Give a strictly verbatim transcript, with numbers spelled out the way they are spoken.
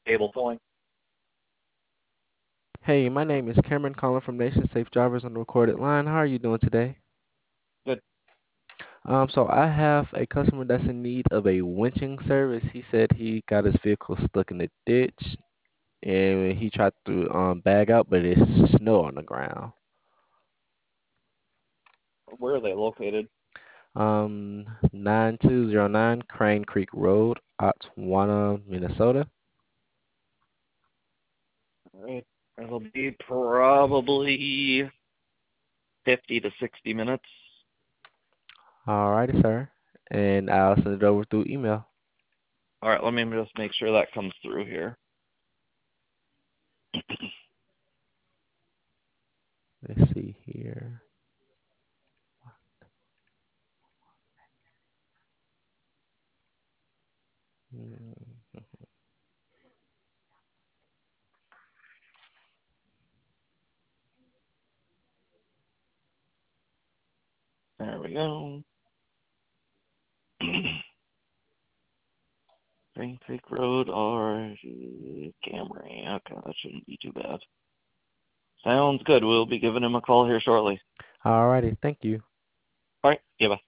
Cable pulling. Hey, my name is Cameron calling from Nation Safe Drivers on the recorded line. How are you doing today? Good. Um, so I have a customer that's in need of a winching service. He said he got his vehicle stuck in the ditch and he tried to um bag out, but it's snow on the ground. Where are they located? Um, nine two zero nine Crane Creek Road, Otwana, Minnesota. All right. It'll be probably fifty to sixty minutes. Alrighty, sir. And I'll send it over through email. All right, let me just make sure that comes through here. Let's see here. Hmm. There we go. Green Creek Road or Camry. Okay, that shouldn't be too bad. Sounds good. We'll be giving him a call here shortly. Alrighty, thank you. All right. Yeah, bye.